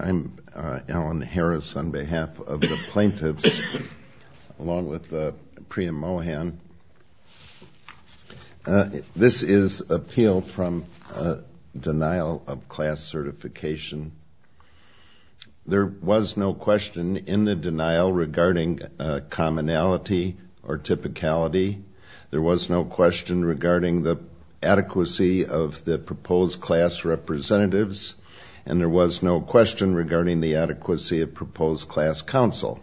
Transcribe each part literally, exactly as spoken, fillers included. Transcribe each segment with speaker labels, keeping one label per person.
Speaker 1: I'm uh, Alan Harris on behalf of the plaintiffs, along with uh, Priya Mohan. Uh, this is appeal from uh, denial of class certification. There was no question in the denial regarding uh, commonality or typicality. There was no question regarding the adequacy of the proposed class representatives, and there was no question regarding the adequacy of proposed class counsel.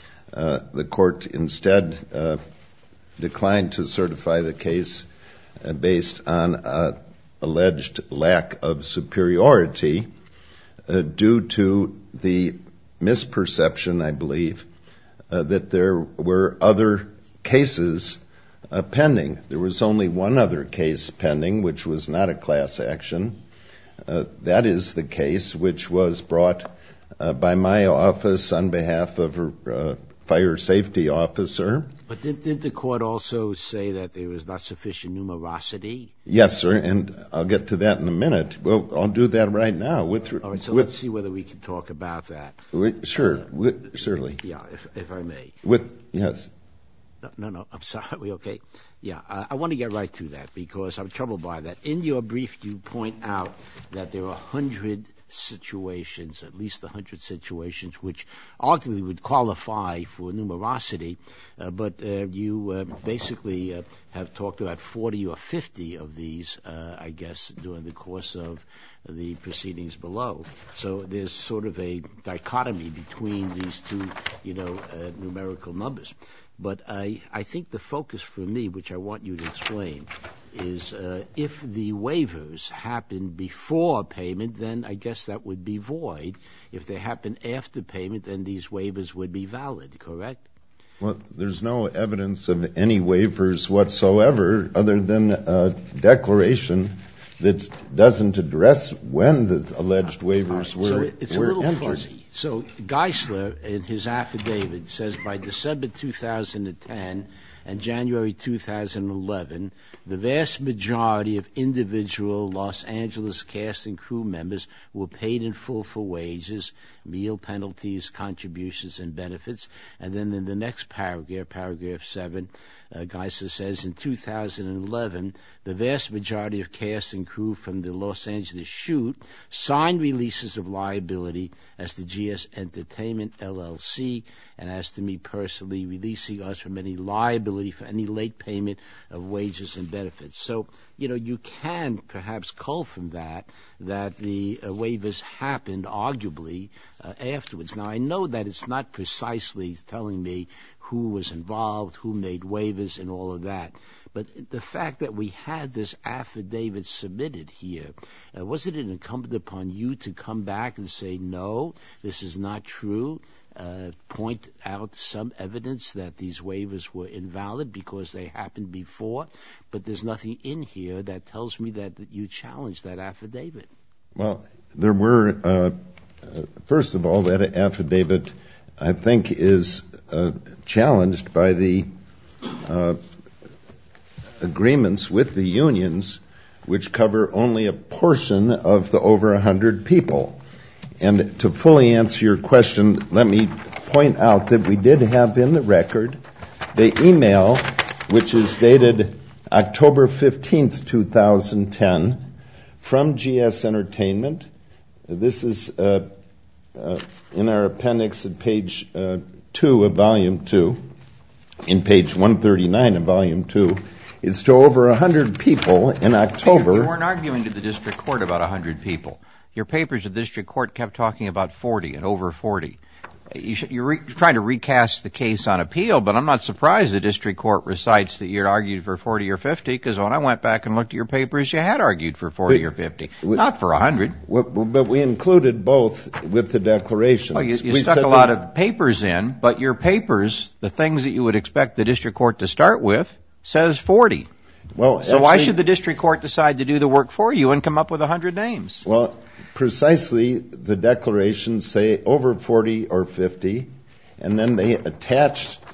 Speaker 1: Uh, the court instead uh, declined to certify the case uh, based on uh, alleged lack of superiority uh, due to the misperception, I believe, uh, that there were other cases uh, pending. There was only one other case pending, which was not a class action. Uh, that is the case which was brought uh, by my office on behalf of a uh, fire safety officer.
Speaker 2: But did, did the court also say that there was not sufficient numerosity?
Speaker 1: Yes, sir, and I'll get to that in a minute. Well, I'll do that right now. With,
Speaker 2: All right, so
Speaker 1: with,
Speaker 2: let's see whether we can talk about that.
Speaker 1: With, sure, uh, with, certainly.
Speaker 2: Yeah, if, if I may.
Speaker 1: With yes.
Speaker 2: No, no, no, I'm sorry. We okay? Yeah, uh, I want to get right to that because I'm troubled by that. In your brief, you point out that there are one hundred situations, at least one hundred situations, which arguably would qualify for numerosity, uh, but uh, you uh, basically uh, have talked about forty or fifty of these, uh, I guess, during the course of the proceedings below. So there's sort of a dichotomy between these two, you know, uh, numerical numbers. But I, I think the focus for me, which I want you to explain, is uh, if the waivers happen before payment, then I guess that would be void. If they happen after payment, then these waivers would be valid, correct?
Speaker 1: Well, there's no evidence of any waivers whatsoever other than a declaration that doesn't address when the alleged waivers were,
Speaker 2: so it's
Speaker 1: were
Speaker 2: a little
Speaker 1: entered.
Speaker 2: Fuzzy. So Geisler, in his affidavit, says by December two thousand ten and January two thousand eleven, the vast majority of individual Los Angeles cast and crew members were paid in full for wages, meal penalties, contributions, and benefits. And then in the next paragraph, paragraph seven, uh, Geisler says, in two thousand eleven, the vast majority of cast and crew from the Los Angeles shoot signed releases of liability as the G S Entertainment L L C, and as to me personally, releasing us from any liability for any late payment of wages and benefits. So, you know, you can perhaps cull from that that the uh, waivers happened arguably uh, afterwards. Now, I know that it's not precisely telling me who was involved, who made waivers, and all of that. But the fact that we had this affidavit submitted here, uh, wasn't it incumbent upon you to come back and say, no, this is not true, uh, point out some evidence that these waivers were invalid because they happened before, but there's nothing in here that tells me that, that you challenged that affidavit?
Speaker 1: Well, there were, uh, uh, first of all, that affidavit, I think, is uh, challenged by the uh, agreements with the unions, which cover only a portion of the over one hundred people. And to fully answer your question, let me point out that we did have in the record the email, which is dated October fifteenth, two thousand ten, from G S Entertainment. This is uh, uh, in our appendix at page uh, two of volume two, in page one thirty-nine of volume two. It's to over one hundred people in October.
Speaker 3: You weren't arguing to the district court about one hundred people. Your papers at the district court kept talking about forty and over forty. You should, you're, re, you're trying to recast the case on appeal, but I'm not surprised the district court recites that you'd argued for forty or fifty, because when I went back and looked at your papers, you had argued for forty but, or fifty, we, not for one hundred.
Speaker 1: But we included both with the declarations.
Speaker 3: Oh, you you
Speaker 1: we
Speaker 3: stuck a lot of papers in, but your papers, the things that you would expect the district court to start with, says forty.
Speaker 1: Well,
Speaker 3: so
Speaker 1: actually,
Speaker 3: why should the district court decide to do the work for you and come up with one hundred names?
Speaker 1: Well, precisely the declarations say over forty or fifty, and then they attached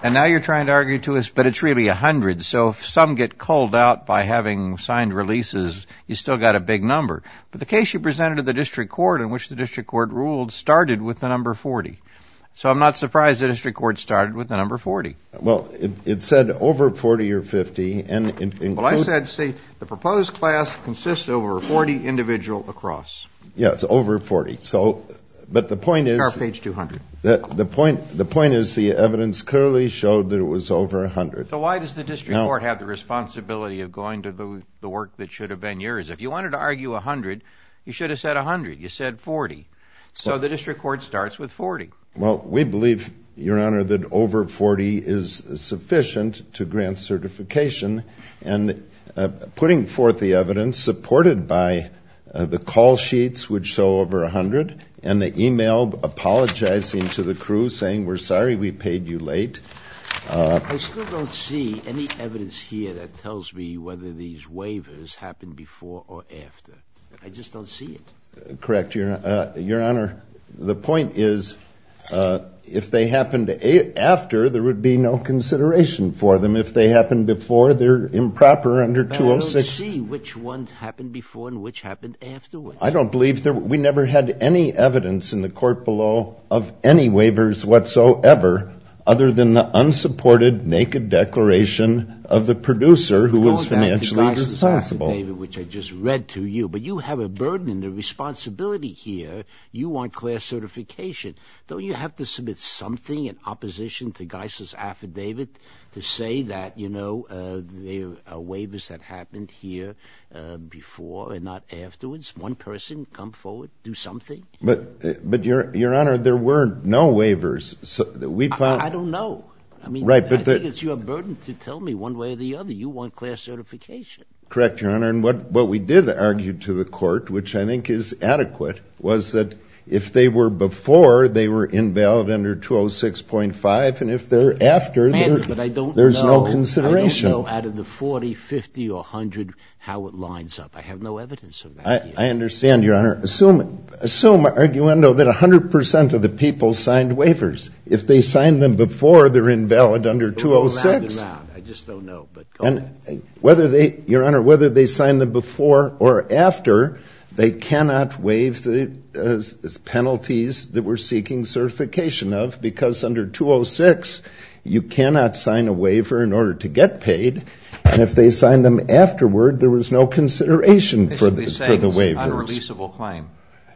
Speaker 3: And now you're trying to argue to us, but it's really a hundred. So if some get culled out by having signed releases, you still got a big number. But the case you presented to the district court, in which the district court ruled, started with the number forty. So I'm not surprised the district court started with the number forty.
Speaker 1: Well, it, it said over forty or fifty, and it include...
Speaker 3: Well, I said, see, the proposed class consists of over forty individual across.
Speaker 1: Yes, over forty. So, but the point is...
Speaker 3: Our page two hundred.
Speaker 1: The, the point the point is the evidence clearly showed that it was over one hundred.
Speaker 3: So why does the district
Speaker 1: No.
Speaker 3: court have the responsibility of going to the, the work that should have been yours? If you wanted to argue one hundred, you should have said one hundred. You said forty. So well, the district court starts with forty.
Speaker 1: Well, we believe, Your Honor, that over forty is sufficient to grant certification, and uh, putting forth the evidence supported by uh, the call sheets, which show over one hundred, and the email apologizing to the crew saying, we're sorry we paid you late.
Speaker 2: Uh, I still don't see any evidence here that tells me whether these waivers happened before or after. I just don't see it.
Speaker 1: Correct, Your, uh, Your Honor. The point is, uh, if they happened a- after, there would be no consideration for them. If they happened before, they're improper under
Speaker 2: but
Speaker 1: two oh six.
Speaker 2: I don't see which one happened before and which happened afterwards.
Speaker 1: I don't believe there. We never had any evidence in the court below of any waivers whatsoever, other than the unsupported naked declaration of the producer who was financially responsible.
Speaker 2: David, which I just read to you, but you have a burden and a responsibility here. You want class certification. Don't you have to submit something in opposition to Geisler's affidavit to say that, you know, uh, there are waivers that happened here uh, before and not afterwards? One person come forward, do something?
Speaker 1: But, but Your, Your Honor, there were no waivers. So we found.
Speaker 2: I, I don't know. I mean,
Speaker 1: right, but
Speaker 2: I
Speaker 1: the,
Speaker 2: think it's your burden to tell me one way or the other. You want class certification.
Speaker 1: Correct, Your Honor. And what, what we did argue to the court, which I think is adequate, was that if they were before, they were invalid under two oh six point five, and if they're after,
Speaker 2: Granted, but I don't
Speaker 1: there's
Speaker 2: know,
Speaker 1: no consideration.
Speaker 2: I don't know out of the forty, fifty, or one hundred how it lines up. I have no evidence of that.
Speaker 1: I, I understand, Your Honor. Assume, assume, arguendo, that one hundred percent of the people signed waivers. If they signed them before, they're invalid under two oh six.
Speaker 2: Round and round. I just don't know. But go
Speaker 1: and
Speaker 2: ahead.
Speaker 1: Whether they, Your Honor, whether they signed them before or after, they cannot waive the uh, penalties that we're seeking certification of, because under two oh six, you cannot sign a waiver in order to get paid. And if they signed them afterward, there was no consideration for the, for the waivers.
Speaker 3: Unreleasable claim.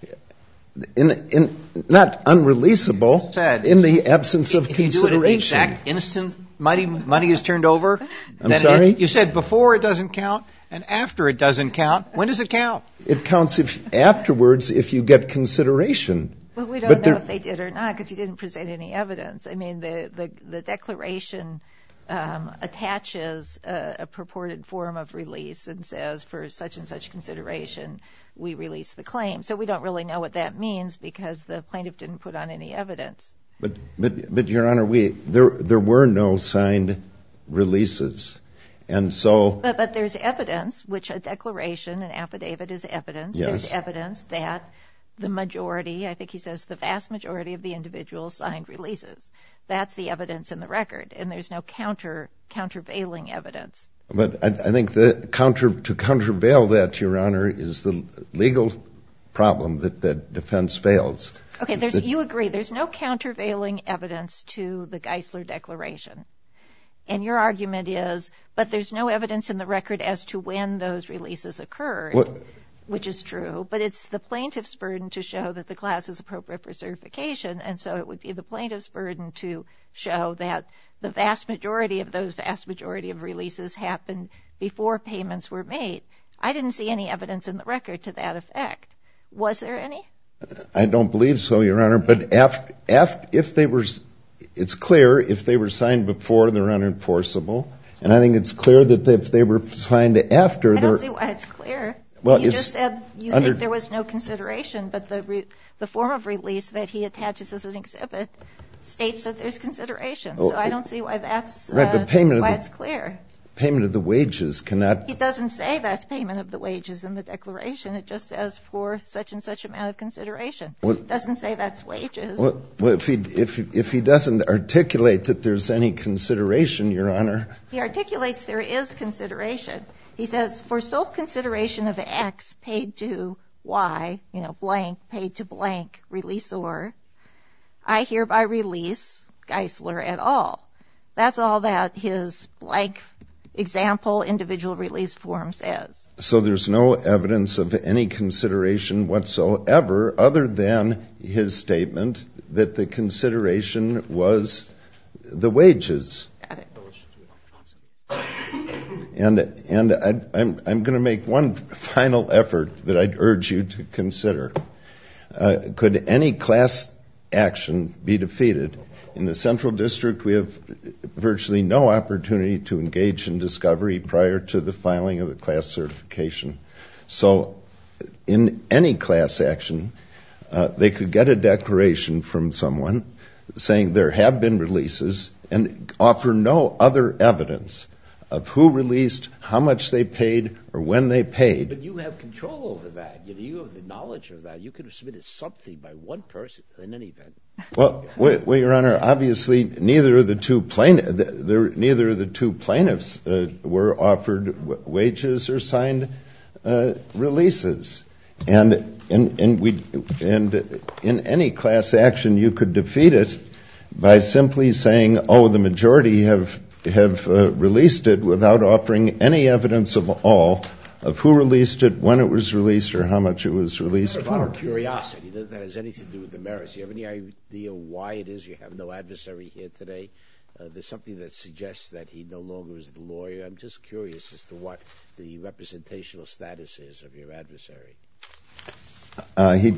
Speaker 1: In, in, not unreleasable,
Speaker 3: Said,
Speaker 1: in the absence of
Speaker 3: if
Speaker 1: consideration.
Speaker 3: You do it at the exact instant money, money is turned over.
Speaker 1: I'm sorry?
Speaker 3: It, you said before it doesn't count, and after it doesn't count. When does it count?
Speaker 1: It counts if afterwards if you get consideration.
Speaker 4: Well, we don't
Speaker 1: but
Speaker 4: know if they did or not, because you didn't present any evidence. I mean, the, the, the declaration um, attaches a, a purported form of release and says, for such and such consideration, we release the claim. So we don't really know what that means, because the plaintiff didn't put on any evidence.
Speaker 1: But, but, but Your Honor, we there there were no signed releases. And so,
Speaker 4: but, but there's evidence, which a declaration, an affidavit is evidence.
Speaker 1: Yes.
Speaker 4: There's evidence that the majority, I think he says the vast majority of the individuals signed releases. That's the evidence in the record, and there's no counter countervailing evidence.
Speaker 1: But I, I think the counter to countervail that, Your Honor, is the legal problem that that defense fails.
Speaker 4: Okay, there's,
Speaker 1: that,
Speaker 4: you agree there's no countervailing evidence to the Geisler Declaration. And your argument is, but there's no evidence in the record as to when those releases occurred, what? Which is true. But it's the plaintiff's burden to show that the class is appropriate for certification, and so it would be the plaintiff's burden to show that the vast majority of those vast majority of releases happened before payments were made. I didn't see any evidence in the record to that effect. Was there any?
Speaker 1: I don't believe so, Your Honor. But after, after, if they were... It's clear if they were signed before, they're unenforceable. And I think it's clear that if they were signed after,
Speaker 4: I
Speaker 1: they're...
Speaker 4: I don't see why it's clear.
Speaker 1: Well,
Speaker 4: you
Speaker 1: it's
Speaker 4: just said you
Speaker 1: under,
Speaker 4: think there was no consideration, but the re, the form of release that he attaches as an exhibit states that there's consideration.
Speaker 1: Oh,
Speaker 4: so I don't see why that's
Speaker 1: right,
Speaker 4: uh,
Speaker 1: but payment
Speaker 4: why
Speaker 1: of the,
Speaker 4: it's clear.
Speaker 1: payment of the wages cannot...
Speaker 4: He doesn't say that's payment of the wages in the declaration. It just says for such and such amount of consideration. What? It doesn't say that's wages.
Speaker 1: Well, well, if he if if he doesn't articulate that there's any consideration, Your Honor...
Speaker 4: He articulates there is consideration. He says, for sole consideration of X paid to Y, you know, blank, paid to blank, releasor, I hereby release Geisler et al. That's all that his blank example individual release form says.
Speaker 1: So there's no evidence of any consideration whatsoever other than his statement that the consideration was the wages.
Speaker 4: Got it.
Speaker 1: And and I, I'm I'm going to make one final effort that I'd urge you to consider. Uh, could any class action be defeated? In the Central District, we have virtually no opportunity to engage in discovery prior to the filing of the class certification. So in any class action, uh, they could get a declaration from someone saying there have been releases and offer no other evidence of who released, how much they paid, or when they paid.
Speaker 2: But you have control over that. You know, you have the knowledge of that. You could have submitted something by one person in any event.
Speaker 1: Well, well, well Your Honor, obviously neither of the two plaintiffs, the, neither of the two plaintiffs uh, were offered w- wages or signed uh, releases, and and and we and in any class action you could defeat it by simply saying, oh, the majority have. have uh, released it without offering any evidence of all of who released it, when it was released, or how much it was released for.
Speaker 2: Out of curiosity, that has anything to do with the merits. Do you have any idea why it is you have no adversary here today? Uh, there's something that suggests that he no longer is the lawyer. I'm just curious as to what the representational status is of your adversary.
Speaker 1: Uh, he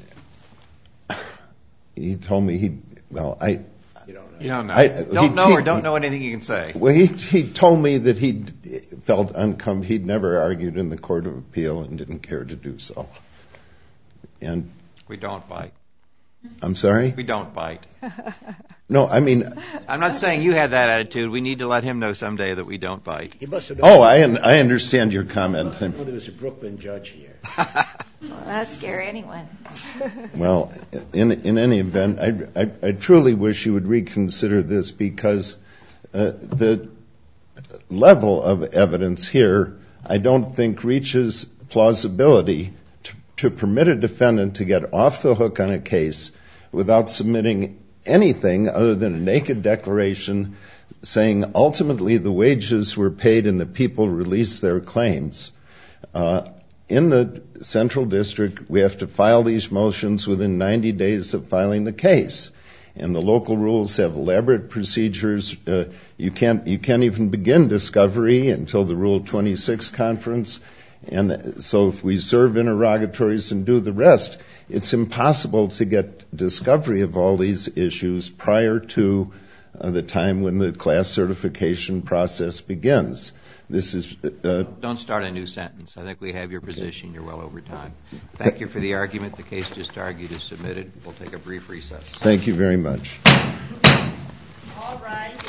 Speaker 1: he told me he, well, I...
Speaker 3: You don't know. You don't know. I, don't he, know or he, don't know anything you can say.
Speaker 1: Well, he he told me that he felt uncomfortable. He'd never argued in the Court of Appeal and didn't care to do so. And
Speaker 3: we don't bite.
Speaker 1: I'm sorry?
Speaker 3: We don't bite.
Speaker 1: No, I mean...
Speaker 3: I'm not saying you had that attitude. We need to let him know someday that we don't bite.
Speaker 2: He must have
Speaker 1: oh, I I understand your comment.
Speaker 2: Well, there was a Brooklyn judge here.
Speaker 4: Well, that's scary anyone.
Speaker 1: Well, in in any event, I, I, I truly wish you would reconsider this because uh, the level of evidence here, I don't think reaches plausibility to, to permit a defendant to get off the hook on a case without submitting anything other than a naked declaration saying ultimately the wages were paid and the people released their claims. Uh, in the Central District, we have to file these motions within ninety days of filing the case. And the local rules have elaborate procedures. Uh, you can't you can't even begin discovery until the Rule twenty-six conference. And so if we serve interrogatories and do the rest, it's impossible to get discovery of all these issues prior to uh, the time when the class certification process begins. This is... Uh,
Speaker 3: Don't start a new sentence. I think we have your position. You're well over time. Thank you for the argument. The case just argued is submitted. We'll take a brief recess.
Speaker 1: Thank you very much.
Speaker 4: All right.